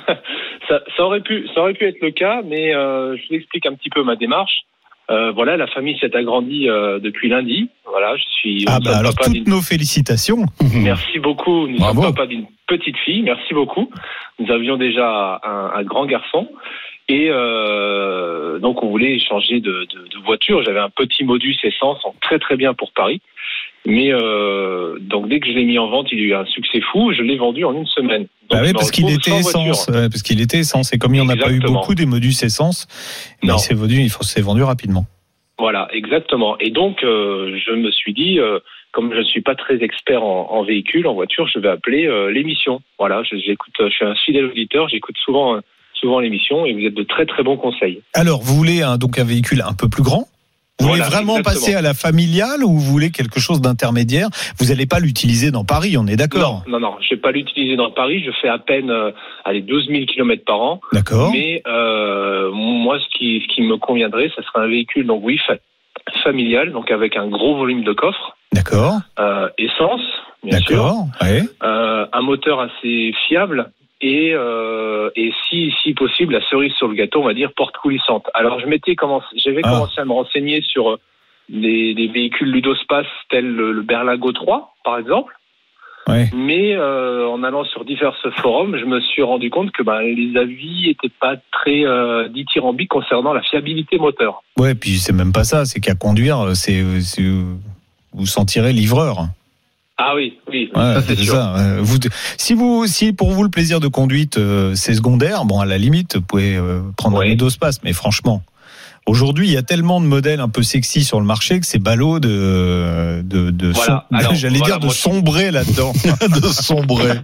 ça, ça aurait pu, ça aurait pu être le cas, mais euh, je vous explique un petit peu ma démarche. Euh, voilà, la famille s'est agrandie euh, depuis lundi. Voilà, je suis. Ah bah alors toutes d'une... nos félicitations. Merci beaucoup. Nous Bravo. sommes papa d'une petite fille. Merci beaucoup. Nous avions déjà un, un grand garçon et euh, donc on voulait changer de, de, de voiture. J'avais un petit Modus essence, très très bien pour Paris. Mais euh, donc dès que je l'ai mis en vente, il y a eu un succès fou. Je l'ai vendu en une semaine. Donc, bah oui, parce qu'il était essence, ouais, parce qu'il était essence. Et comme il n'y en a pas eu beaucoup des Modus essence, il s'est vendu, il s'est vendu rapidement. Voilà, exactement. Et donc, euh, je me suis dit, euh, comme je ne suis pas très expert en, en véhicule, en voiture, je vais appeler euh, l'émission. Voilà, je, j'écoute, je suis un fidèle auditeur, j'écoute souvent, souvent l'émission, et vous êtes de très très bons conseils. Alors, vous voulez un, donc un véhicule un peu plus grand ? Vous voulez voilà, vraiment exactement. passer à la familiale ou vous voulez quelque chose d'intermédiaire ? Vous n'allez pas l'utiliser dans Paris, on est d'accord ? Non, non, non, je ne vais pas l'utiliser dans Paris. Je fais à peine euh, allez, douze mille kilomètres par an. D'accord. Mais euh, moi, ce qui, ce qui me conviendrait, ce serait un véhicule, donc oui, fa- familial, donc avec un gros volume de coffre. D'accord. Euh, essence, bien d'accord. sûr. Ouais. Euh, un moteur assez fiable. Et, euh, et si, si possible, la cerise sur le gâteau, on va dire porte coulissante. Alors, je m'étais commencé, j'avais ah. commencé à me renseigner sur des, des véhicules Ludospace tels le, le Berlingo trois, par exemple. Ouais. Mais euh, en allant sur divers forums, je me suis rendu compte que bah, les avis n'étaient pas très euh, dithyrambiques concernant la fiabilité moteur. Ouais, puis c'est même pas ça, c'est qu'à conduire, c'est, c'est vous sentirez livreur. Ah oui, oui, ouais, ça c'est, c'est sûr. Ça. Vous, si vous, si pour vous le plaisir de conduite euh, c'est secondaire, bon à la limite vous pouvez euh, prendre oui. un Ludospace, mais franchement, aujourd'hui il y a tellement de modèles un peu sexy sur le marché que c'est ballot de de, de voilà. som... Alors, j'allais voilà, dire de sombrer là-dedans, de sombrer.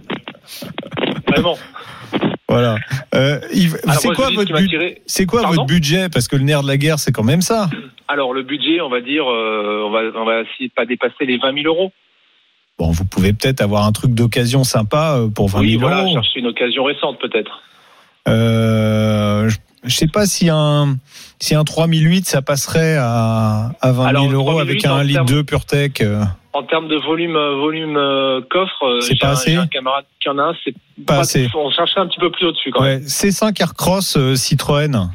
Vraiment. Voilà. Euh, Yves, Alors, c'est, moi, quoi votre bu... tiré... c'est quoi Pardon votre budget ? Parce que le nerf de la guerre c'est quand même ça. Alors le budget, on va dire, euh, on va on va essayer de pas dépasser les vingt mille euros. Bon, vous pouvez peut-être avoir un truc d'occasion sympa pour vingt mille oui, voilà, euros. Oui, voilà, chercher une occasion récente peut-être. Euh, je, je sais pas si un si un trois mille huit ça passerait à à vingt mille euros avec un un litre deux PureTech. Euh. En termes de volume volume euh, coffre, c'est pas un, assez. J'ai un camarade qui en a un, c'est pas, pas assez. On chercherait un petit peu plus au-dessus quand ouais, même. C cinq Aircross euh, Citroën.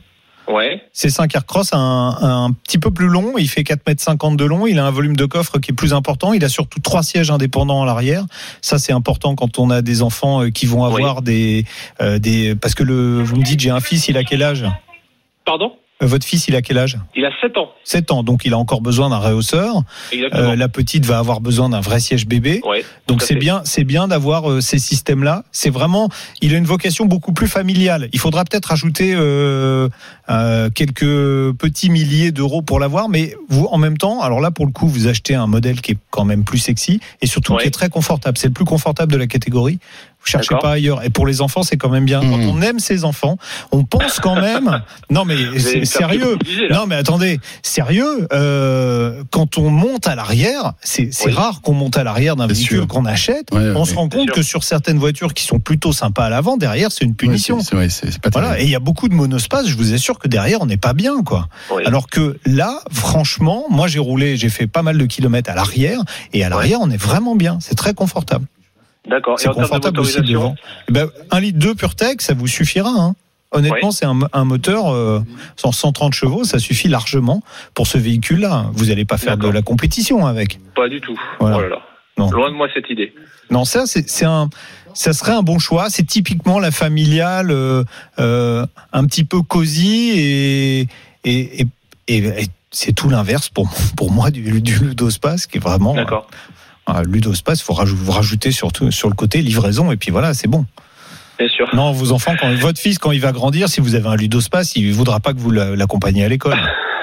Ouais. C'est cinq Aircross, un, un petit peu plus long. Il fait quatre mètres cinquante de long. Il a un volume de coffre qui est plus important. Il a surtout trois sièges indépendants à l'arrière. Ça, c'est important quand on a des enfants qui vont avoir oui. des, euh, des, parce que le, vous me dites, j'ai un fils, il a quel âge? Pardon? Votre fils, il a quel âge? Il a sept ans. sept ans, donc il a encore besoin d'un rehausseur. Exactement. Euh, la petite va avoir besoin d'un vrai siège bébé. Ouais, donc c'est fait. bien, c'est bien d'avoir euh, ces systèmes-là. C'est vraiment, il a une vocation beaucoup plus familiale. Il faudra peut-être ajouter euh, euh, quelques petits milliers d'euros pour l'avoir, mais vous, en même temps, alors là pour le coup, vous achetez un modèle qui est quand même plus sexy et surtout ouais. qui est très confortable. C'est le plus confortable de la catégorie. Vous cherchez D'accord. pas ailleurs. Et pour les enfants, c'est quand même bien. Mmh. Quand on aime ses enfants, on pense quand même. Non mais c'est sérieux. Non mais attendez, sérieux. Euh, quand on monte à l'arrière, c'est, c'est oui. rare qu'on monte à l'arrière d'un véhicule sûr. qu'on achète. Ouais, on ouais, se rend compte sûr. que sur certaines voitures qui sont plutôt sympas à l'avant, derrière c'est une punition. Ouais, c'est, c'est, c'est, c'est pas voilà. Et il y a beaucoup de monospace. Je vous assure que derrière on n'est pas bien quoi. Oui. Alors que là, franchement, moi j'ai roulé, j'ai fait pas mal de kilomètres à l'arrière et à l'arrière ouais. on est vraiment bien. C'est très confortable. D'accord. C'est confortable aussi devant. Ben, un litre deux PureTech, ça vous suffira. Hein. Honnêtement, oui. c'est un, un moteur euh, cent trente chevaux, ça suffit largement pour ce véhicule-là. Vous n'allez pas faire D'accord. de la compétition avec. Pas du tout. Voilà. Oh là là. Non. Loin de moi cette idée. Non, ça c'est, c'est un, ça serait un bon choix. C'est typiquement la familiale, euh, euh, un petit peu cosy et et, et, et, et c'est tout l'inverse pour pour moi du, du Ludospace qui est vraiment. D'accord. Euh, Ludospace, il faut rajouter, vous rajouter surtout sur le côté livraison et puis voilà, c'est bon. Bien sûr. Non, vos enfants, quand votre fils, quand il va grandir, si vous avez un Ludospace, il ne voudra pas que vous l'accompagniez à l'école.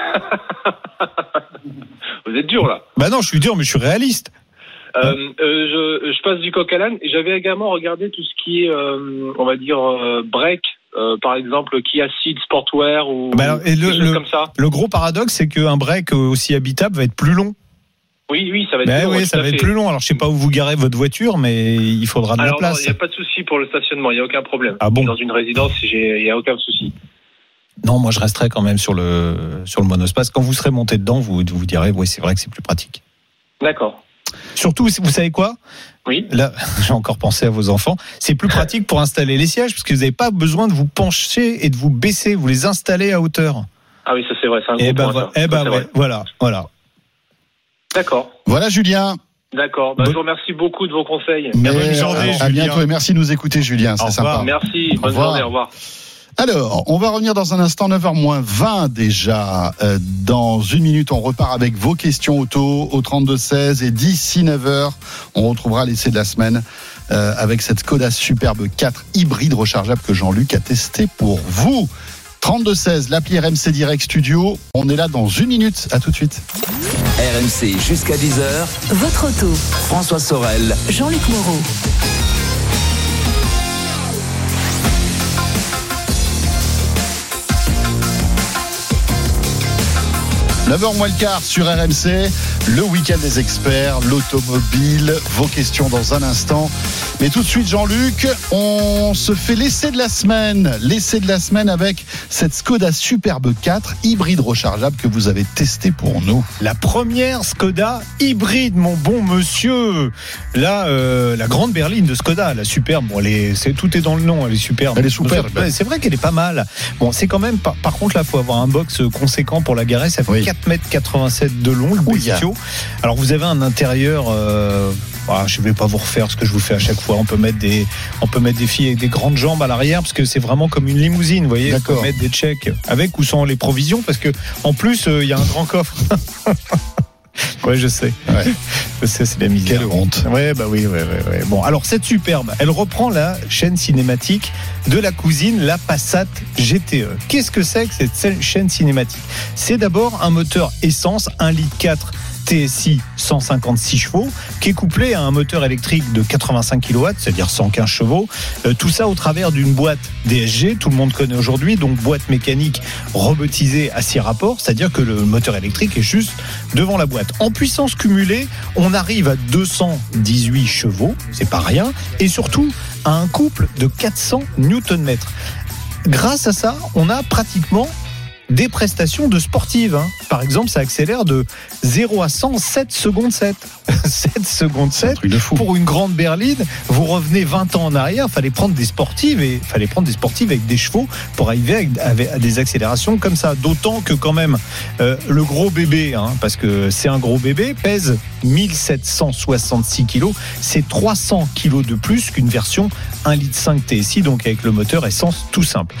Vous êtes dur là. Bah non, je suis dur, mais je suis réaliste. Euh, euh, je, je passe du coq à l'âne et j'avais également regardé tout ce qui est, euh, on va dire, euh, break. Euh, par exemple, Kia Ceed Sportwear ou bah alors, et le, des choses le, comme ça. Le gros paradoxe, c'est qu'un break aussi habitable va être plus long. Oui, oui, ça va être ben plus long. Oui, ça va être plus long. Alors, je sais pas où vous garez votre voiture, mais il faudra de Alors, la place. Il n'y a pas de souci pour le stationnement, il n'y a aucun problème. Ah bon? Dans une résidence, il n'y a aucun souci. Non, moi, je resterai quand même sur le, sur le monospace. Quand vous serez monté dedans, vous vous direz, oui, c'est vrai que c'est plus pratique. D'accord. Surtout, vous savez quoi? Oui. Là, j'ai encore pensé à vos enfants. C'est plus pratique pour installer les sièges, parce que vous n'avez pas besoin de vous pencher et de vous baisser. Vous les installez à hauteur. Ah oui, ça c'est vrai, c'est un et gros ben, point. Ça. Eh ben, ça, ouais, voilà, voilà. D'accord. Voilà, Julien. D'accord. Bah, bon. Je vous remercie beaucoup de vos conseils. Mais bonne journée, à bientôt et merci de nous écouter, Julien. C'est sympa. Merci. Bonne journée. Au revoir. Alors, on va revenir dans un instant, neuf heures moins vingt déjà. Euh, dans une minute, on repart avec vos questions auto au trente-deux seize et d'ici neuf heures, on retrouvera l'essai de la semaine euh, avec cette Skoda Superbe quatre hybride rechargeable que Jean-Luc a testé pour vous. trente-deux seize, l'appli R M C Direct Studio. On est là dans une minute. À tout de suite. R M C jusqu'à dix heures. Votre auto. François Sorel. Jean-Luc Moreau. neuf heures moins le quart sur R M C, le week-end des experts, l'automobile, vos questions dans un instant. Mais tout de suite, Jean-Luc, on se fait l'essai de la semaine. L'essai de la semaine avec cette Skoda Superbe quatre hybride rechargeable que vous avez testé pour nous. La première Skoda hybride, mon bon monsieur. Là, euh, la grande berline de Skoda, la Superbe. Bon, elle est, c'est, tout est dans le nom, elle est superbe. Elle est superbe. C'est vrai qu'elle est pas mal. Bon, c'est quand même, par, par contre, là, il faut avoir un box conséquent pour la garer. Ça fait oui. quatre mètres quatre-vingt-sept de long, le bestiau. Alors, vous avez un intérieur... Euh, Ah, je ne vais pas vous refaire ce que je vous fais à chaque fois. On peut mettre des, on peut mettre des filles avec des grandes jambes à l'arrière parce que c'est vraiment comme une limousine, vous voyez. D'accord. On peut mettre des checks avec ou sans les provisions parce que en plus il euh, y a un grand coffre. Ouais, je sais. Ouais. Je sais, c'est la misère. Quelle honte. Ouais, bah oui, ouais, ouais, ouais. Bon, alors cette Superbe, elle reprend la chaîne cinématique de la cousine, la Passat G T E. Qu'est-ce que c'est que cette chaîne cinématique? C'est d'abord un moteur essence un litre quatre. T S I cent cinquante-six chevaux qui est couplé à un moteur électrique de quatre-vingt-cinq kilowatts, c'est-à-dire cent quinze chevaux, euh, tout ça au travers d'une boîte D S G, tout le monde connaît aujourd'hui, donc boîte mécanique robotisée à six rapports, c'est-à-dire que le moteur électrique est juste devant la boîte. En puissance cumulée, on arrive à deux cent dix-huit chevaux, c'est pas rien, et surtout à un couple de quatre cents newton-mètres. Grâce à ça, on a pratiquement des prestations de sportives. Hein. Par exemple, ça accélère de zéro à cent sept secondes sept. sept secondes sept. Pour une grande berline, vous revenez vingt ans en arrière, fallait prendre des sportives et fallait prendre des sportives avec des chevaux pour arriver avec, avec, à des accélérations comme ça. D'autant que quand même, euh, le gros bébé, hein, parce que c'est un gros bébé, pèse mille sept cent soixante-six kilos. C'est trois cents kilos de plus qu'une version un virgule cinq litres T S I, donc avec le moteur essence tout simple.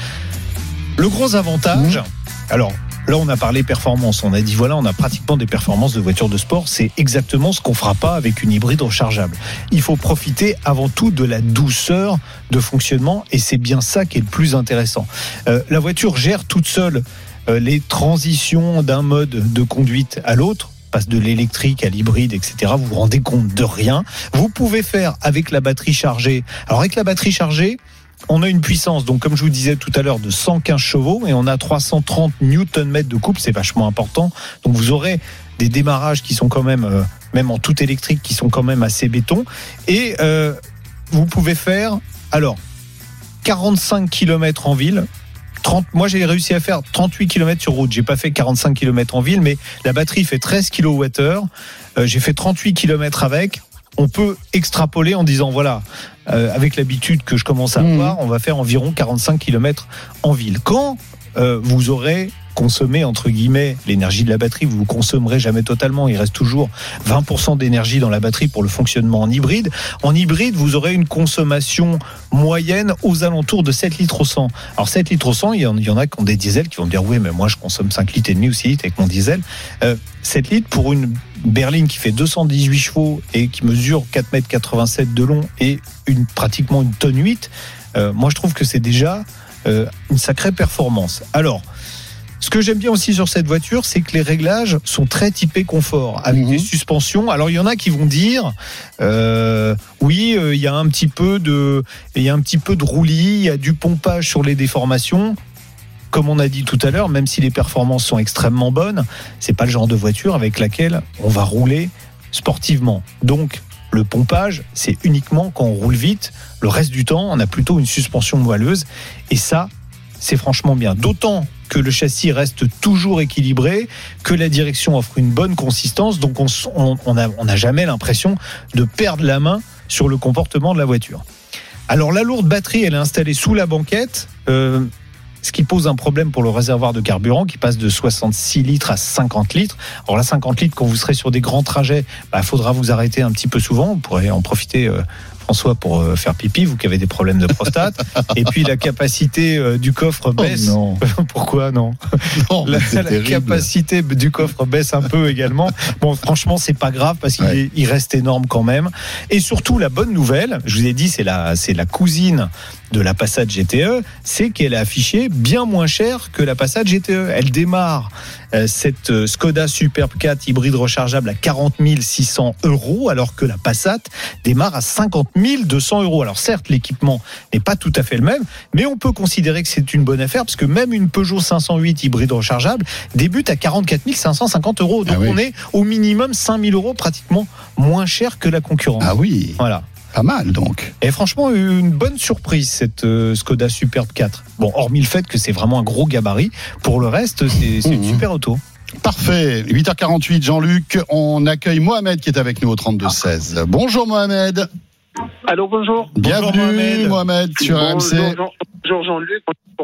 Le gros avantage, mmh. alors là on a parlé performance, on a dit voilà on a pratiquement des performances de voitures de sport, c'est exactement ce qu'on fera pas avec une hybride rechargeable. Il faut profiter avant tout de la douceur de fonctionnement et c'est bien ça qui est le plus intéressant. Euh, la voiture gère toute seule euh, les transitions d'un mode de conduite à l'autre, passe de l'électrique à l'hybride, et cetera. Vous vous rendez compte de rien. Vous pouvez faire avec la batterie chargée. Alors avec la batterie chargée, on a une puissance, donc comme je vous disais tout à l'heure, de cent quinze chevaux et on a trois cent trente newton-mètres de couple, c'est vachement important. Donc vous aurez des démarrages qui sont quand même, euh, même en tout électrique, qui sont quand même assez béton. Et euh, vous pouvez faire, alors, quarante-cinq kilomètres en ville. trente, moi j'ai réussi à faire trente-huit kilomètres sur route. J'ai pas fait quarante-cinq kilomètres en ville, mais la batterie fait treize kilowattheures. Euh, j'ai fait trente-huit kilomètres avec. On peut extrapoler en disant voilà, euh, avec l'habitude que je commence à avoir, mmh. on va faire environ quarante-cinq kilomètres en ville. Quand euh, vous aurez consommé entre guillemets l'énergie de la batterie, vous ne consommerez jamais totalement, il reste toujours vingt pour cent d'énergie dans la batterie pour le fonctionnement en hybride. En hybride, vous aurez une consommation moyenne aux alentours de sept litres au cent. Alors sept litres au cent, il y en, il y en a qui ont des diesels qui vont me dire oui mais moi je consomme cinq litres et demi ou six litres avec mon diesel. Euh, sept litres pour une berline qui fait deux cent dix-huit chevaux et qui mesure quatre mètres quatre-vingt-sept de long et une, pratiquement une tonne huit, euh, moi je trouve que c'est déjà euh, une sacrée performance. Alors, ce que j'aime bien aussi sur cette voiture, c'est que les réglages sont très typés confort, avec mmh. des suspensions. Alors il y en a qui vont dire, euh, oui, il euh, y a un petit peu de, il y a un petit peu de roulis, il y a du pompage sur les déformations. Comme on a dit tout à l'heure, même si les performances sont extrêmement bonnes, c'est pas le genre de voiture avec laquelle on va rouler sportivement. Donc le pompage, c'est uniquement quand on roule vite. Le reste du temps, on a plutôt une suspension moelleuse, et ça, c'est franchement bien. D'autant que le châssis reste toujours équilibré, que la direction offre une bonne consistance, donc on on, on a, on n'a jamais l'impression de perdre la main sur le comportement de la voiture. Alors la lourde batterie, elle est installée sous la banquette, euh, ce qui pose un problème pour le réservoir de carburant qui passe de soixante-six litres à cinquante litres. Alors là, cinquante litres, quand vous serez sur des grands trajets, bah, faudra vous arrêter un petit peu souvent. Vous pourrez en profiter, euh, François, pour euh, faire pipi, vous qui avez des problèmes de prostate. Et puis la capacité euh, du coffre baisse. Oh non. Pourquoi non, non La, la capacité du coffre baisse un peu également. Bon, franchement, c'est pas grave parce qu'il ouais. est, il reste énorme quand même. Et surtout, la bonne nouvelle, je vous ai dit, c'est la, c'est la cousine de la Passat G T E, c'est qu'elle est affichée bien moins cher que la Passat G T E. Elle démarre euh, cette euh, Skoda Superb quatre hybride rechargeable à quarante mille six cents euros, alors que la Passat démarre à cinquante mille deux cents euros. Alors certes, l'équipement n'est pas tout à fait le même, mais on peut considérer que c'est une bonne affaire, parce que même une Peugeot cinq cent huit hybride rechargeable débute à quarante-quatre mille cinq cent cinquante euros. Donc ah oui. on est au minimum cinq mille euros, pratiquement moins cher que la concurrence. Ah oui. Voilà. Pas mal donc. Et franchement, une bonne surprise cette euh, Skoda Superb quatre. Bon, hormis le fait que c'est vraiment un gros gabarit, pour le reste, c'est, c'est mmh. une super auto. Parfait. huit heures quarante-huit, Jean-Luc, on accueille Mohamed qui est avec nous au trente-deux seize. Ah. Bonjour Mohamed. Allô, bonjour. Bienvenue bonjour, Mohamed. Mohamed sur bonjour, R M C. Bonjour, bonjour Jean-Luc.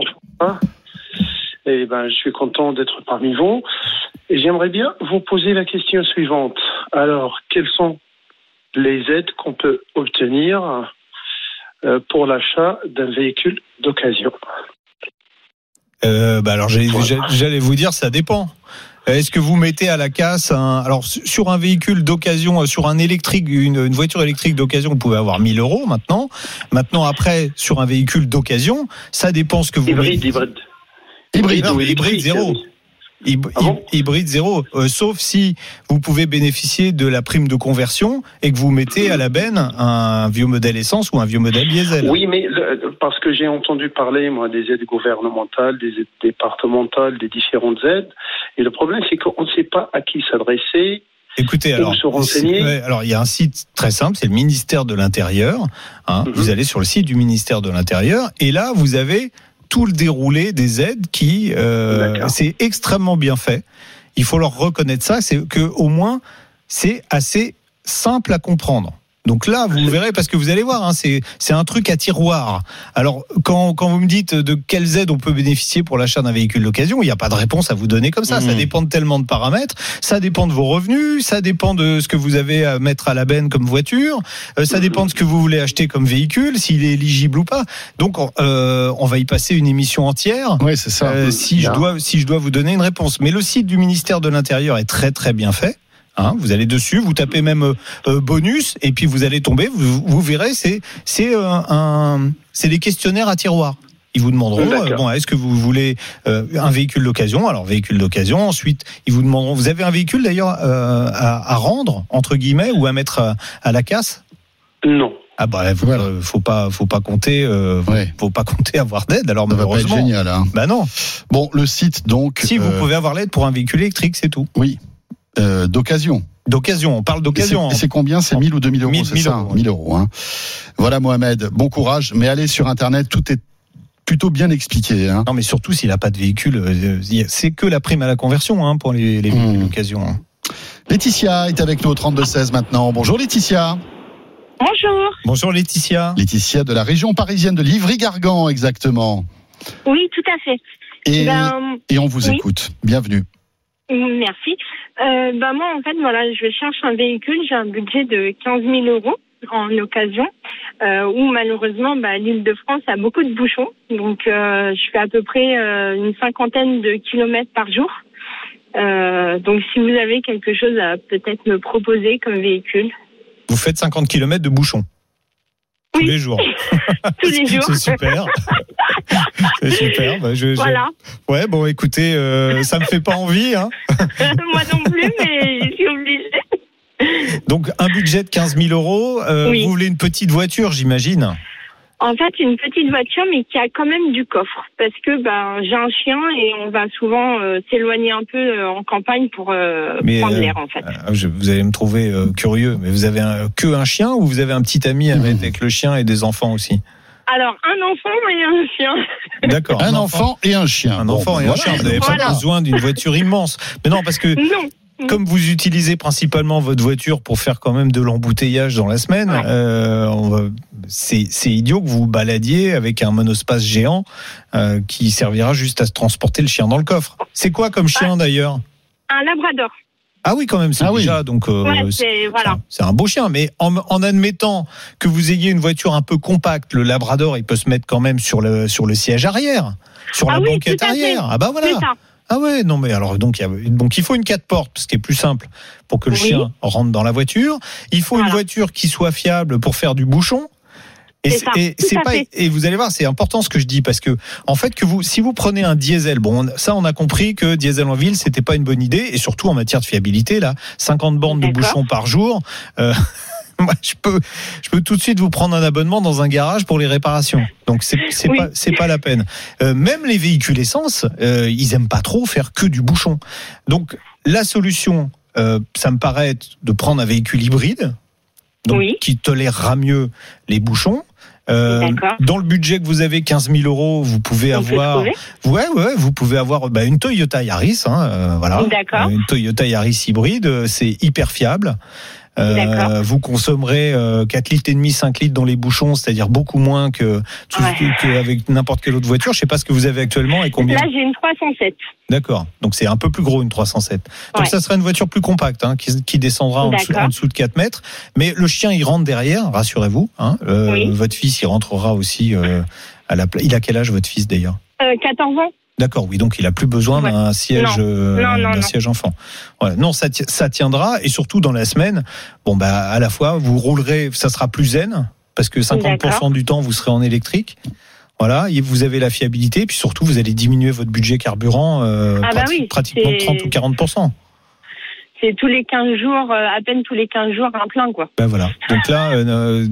Et ben, je suis content d'être parmi vous. Et j'aimerais bien vous poser la question suivante. Alors, quelles sont les aides qu'on peut obtenir pour l'achat d'un véhicule d'occasion? euh, bah alors j'allais, j'allais vous dire, ça dépend. Est-ce que vous mettez à la casse un, alors sur un véhicule d'occasion, sur un électrique, une, une voiture électrique d'occasion, vous pouvez avoir mille euros maintenant. Maintenant, après, sur un véhicule d'occasion, ça dépend ce que vous hybride, mettez. Hybride, hybride. Non, hybride zéro. Hybride, ah bon hybride zéro, euh, sauf si vous pouvez bénéficier de la prime de conversion et que vous mettez à la benne un vieux modèle essence ou un vieux modèle diesel. Oui, mais le, parce que j'ai entendu parler, moi, des aides gouvernementales, des aides départementales, des différentes aides, et le problème, c'est qu'on ne sait pas à qui s'adresser. Écoutez, alors, se renseigner. Ouais, alors il y a un site très simple, c'est le ministère de l'Intérieur. Hein, mm-hmm. Vous allez sur le site du ministère de l'Intérieur et là, vous avez tout le déroulé des aides qui, euh, c'est extrêmement bien fait. Il faut leur reconnaître ça, c'est que au moins c'est assez simple à comprendre. Donc là, vous verrez, parce que vous allez voir, hein, c'est c'est un truc à tiroir. Alors, quand quand vous me dites de quelles aides on peut bénéficier pour l'achat d'un véhicule d'occasion, il n'y a pas de réponse à vous donner comme ça. Mmh. Ça dépend de tellement de paramètres. Ça dépend de vos revenus, ça dépend de ce que vous avez à mettre à la benne comme voiture, euh, ça dépend de ce que vous voulez acheter comme véhicule, s'il est éligible ou pas. Donc, euh, on va y passer une émission entière. Oui, c'est ça. Euh, si je dois si je dois vous donner une réponse. Mais le site du ministère de l'Intérieur est très très bien fait. Hein, vous allez dessus, vous tapez même euh, bonus, et puis vous allez tomber. Vous, vous verrez, c'est c'est euh, un c'est des questionnaires à tiroir. Ils vous demanderont euh, bon, est-ce que vous voulez euh, un véhicule d'occasion ? Alors véhicule d'occasion. Ensuite, ils vous demanderont. Vous avez un véhicule d'ailleurs euh, à, à rendre entre guillemets ou à mettre à, à la casse ? Non. Ah bah faut, voilà. euh, faut pas faut pas compter euh, faut, ouais. faut pas compter avoir d'aide. Alors ça malheureusement. Va pas être génial. Hein. Bah non. Bon, le site donc. Si euh... vous pouvez avoir l'aide pour un véhicule électrique, c'est tout. Oui. Euh, d'occasion. D'occasion, on parle d'occasion. Et c'est, c'est combien ? C'est mille ou deux mille euros, c'est ça ? mille euros. Hein. Voilà, Mohamed, bon courage. Mais allez sur Internet, tout est plutôt bien expliqué. Hein. Non, mais surtout s'il n'a pas de véhicule, c'est que la prime à la conversion hein, pour les, les véhicules mmh. d'occasion. Hein. Laetitia est avec nous au trente-deux seize maintenant. Bonjour Laetitia. Bonjour. Bonjour Laetitia. Laetitia de la région parisienne de Livry-Gargan, exactement. Oui, tout à fait. Et, ben, et on vous oui. écoute. Bienvenue. Merci. Euh, bah moi, en fait, voilà, je cherche un véhicule. J'ai un budget de quinze mille euros en occasion, euh, où malheureusement, bah, l'Île-de-France a beaucoup de bouchons. Donc, euh, je fais à peu près euh, une cinquantaine de kilomètres par jour. Euh, donc, si vous avez quelque chose à peut-être me proposer comme véhicule. Vous faites cinquante kilomètres de bouchons ? Tous oui. les jours. Tous les jours. C'est super. C'est super. Bah, je, voilà. Je... Ouais, bon, écoutez, euh, ça me fait pas envie, hein. Moi non plus, mais je suis obligée. Donc, un budget de quinze mille euros. Euh, oui. Vous voulez une petite voiture, j'imagine ? En fait, une petite voiture, mais qui a quand même du coffre. Parce que ben, j'ai un chien et on va souvent euh, s'éloigner un peu euh, en campagne pour euh, mais, prendre euh, l'air, en fait. Euh, je, vous allez me trouver euh, curieux, mais vous avez un, que un chien ou vous avez un petit ami à mmh. mettre avec le chien et des enfants aussi ? Alors, un enfant et un chien. D'accord. Un, un enfant, enfant et un chien. Un bon, enfant et voilà. un chien. Vous n'avez voilà. pas besoin d'une voiture immense. Mais non, parce que... Non. Comme vous utilisez principalement votre voiture pour faire quand même de l'embouteillage dans la semaine, ouais. euh, on va, c'est, c'est idiot que vous vous baladiez avec un monospace géant euh, qui servira juste à se transporter le chien dans le coffre. C'est quoi comme chien d'ailleurs ? Un labrador. Ah oui, quand même, c'est ah déjà oui. donc euh, ouais, c'est, c'est, voilà. c'est un beau chien. Mais en, en admettant que vous ayez une voiture un peu compacte, le labrador, il peut se mettre quand même sur le sur le siège arrière, sur ah la oui, banquette arrière. Ah bah voilà. C'est ça. Ah ouais, non mais alors donc il y a donc il faut une quatre portes, ce qui est plus simple pour que le oui. chien rentre dans la voiture. Il faut voilà. une voiture qui soit fiable pour faire du bouchon. Et c'est, et, c'est pas fait. Et vous allez voir, c'est important ce que je dis parce que en fait que vous si vous prenez un diesel, bon ça on a compris que diesel en ville c'était pas une bonne idée et surtout en matière de fiabilité là, cinquante bornes D'accord. de bouchon par jour. Euh, Moi, je peux, je peux tout de suite vous prendre un abonnement dans un garage pour les réparations. Donc c'est, c'est oui. pas, c'est pas la peine. Euh, même les véhicules essence, euh, ils aiment pas trop faire que du bouchon. Donc la solution, euh, ça me paraît être de prendre un véhicule hybride, donc oui. qui tolérera mieux les bouchons. Euh, dans le budget que vous avez, quinze mille euros, vous pouvez On avoir, ouais, ouais, vous pouvez avoir bah, une Toyota Yaris, hein, euh, voilà, D'accord. une Toyota Yaris hybride, c'est hyper fiable. Euh, vous consommerez euh, quatre litres et demi, cinq litres dans les bouchons, c'est-à-dire beaucoup moins que tout ouais. qu'avec n'importe quelle autre voiture. Je sais pas ce que vous avez actuellement et combien. Là, j'ai une trois cent sept. D'accord. Donc c'est un peu plus gros une trois cent sept. Donc ouais. ça sera une voiture plus compacte, hein, qui, qui descendra en dessous, en dessous de quatre mètres. Mais le chien, il rentre derrière, rassurez-vous. Hein. Euh, oui. Votre fils, il rentrera aussi euh, à la place. Il a quel âge votre fils d'ailleurs ? euh, quatorze ans. D'accord, oui, donc il a plus besoin ouais. d'un siège, non. Euh, non, non, d'un non. siège enfant. Ouais, non, ça, ça tiendra et surtout dans la semaine, bon bah à la fois vous roulerez, ça sera plus zen parce que cinquante pour cent D'accord. du temps vous serez en électrique. Voilà, et vous avez la fiabilité, puis surtout vous allez diminuer votre budget carburant euh, ah bah prati- oui, pratiquement c'est... trente ou quarante pour cent. C'est tous les quinze jours, euh, à peine tous les quinze jours un plein quoi. Ben voilà. Donc là, euh,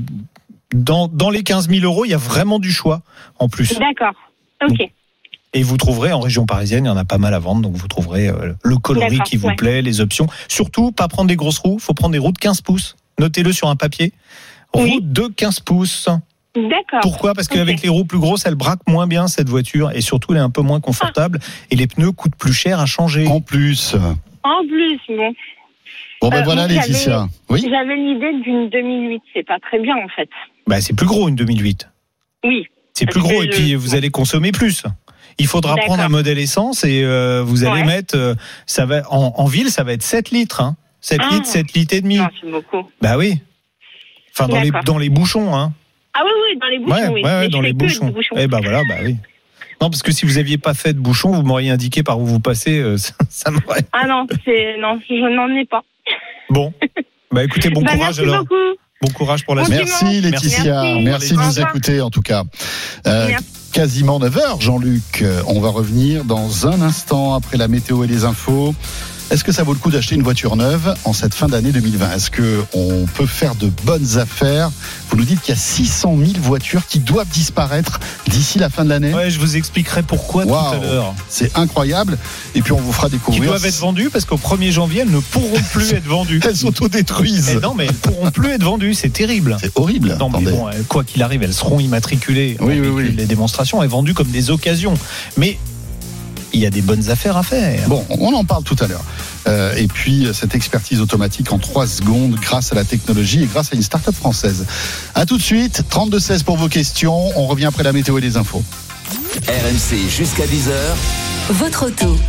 dans dans les quinze mille euros, il y a vraiment du choix en plus. D'accord. Ok. Donc, et vous trouverez en région parisienne, il y en a pas mal à vendre, donc vous trouverez euh, le coloris D'accord, qui vous ouais. plaît, les options. Surtout, pas prendre des grosses roues, il faut prendre des roues de quinze pouces. Notez-le sur un papier. Roue oui. de quinze pouces. D'accord. Pourquoi ? Parce Ok. qu'avec les roues plus grosses, elle braque moins bien cette voiture et surtout elle est un peu moins confortable et les pneus coûtent plus cher à changer. En plus. En plus, bon. Bon, ben Euh, voilà, moi, j'avais- Laetitia. Oui. J'avais l'idée d'une deux mille huit. C'est pas très bien, en fait. Bah, c'est plus gros une deux mille huit. Oui. C'est Parce plus gros que et puis je- vous allez consommer plus. Il faudra D'accord. prendre un modèle essence et euh, vous allez Ouais. mettre euh, ça va en, en ville ça va être sept litres hein. sept Ah. litres, sept litres et demi. Non, c'est beaucoup. Bah oui. Enfin dans les D'accord. dans les bouchons hein. Ah oui, oui, dans les bouchons, Ouais, oui. ouais, ouais, Mais dans je les fais que bouchons. des bouchons. Eh ben voilà, bah oui. Non parce que si vous aviez pas fait de bouchons, vous m'auriez indiqué par où vous passez, euh, ça, ça m'aurait. Ah non, c'est non, je n'en ai pas. Bon. Bah écoutez, bon Bah, courage merci alors. beaucoup. Bon courage pour la Bon suite. dimanche. Merci Laetitia, Merci. merci, de Au nous revoir. écouter en tout cas. Euh, Merci. quasiment neuf heures, Jean-Luc. Euh, On va revenir dans un instant après la météo et les infos. Est-ce que ça vaut le coup d'acheter une voiture neuve en cette fin d'année deux mille vingt ? Est-ce qu'on peut faire de bonnes affaires ? Vous nous dites qu'il y a six cent mille voitures qui doivent disparaître d'ici la fin de l'année. Ouais, je vous expliquerai pourquoi tout à Waouh, l'heure. c'est incroyable. Et puis on vous fera Qui découvrir. doivent être vendues parce qu'au premier janvier, elles ne pourront plus être vendues. Elles s'autodétruisent. Eh non, mais elles pourront plus être vendues, c'est terrible. C'est horrible. Non, mais Attendez. bon, euh, quoi qu'il arrive, elles seront immatriculées. en Oui, oui, véhicule oui. des démonstrations et vendues comme des occasions. Mais il y a des bonnes affaires à faire. Bon, on en parle tout à l'heure. Euh, et puis, cette expertise automatique en trois secondes grâce à la technologie et grâce à une start-up française. A tout de suite, trente-deux seize pour vos questions. On revient après la météo et les infos. R M C jusqu'à dix heures. Votre auto.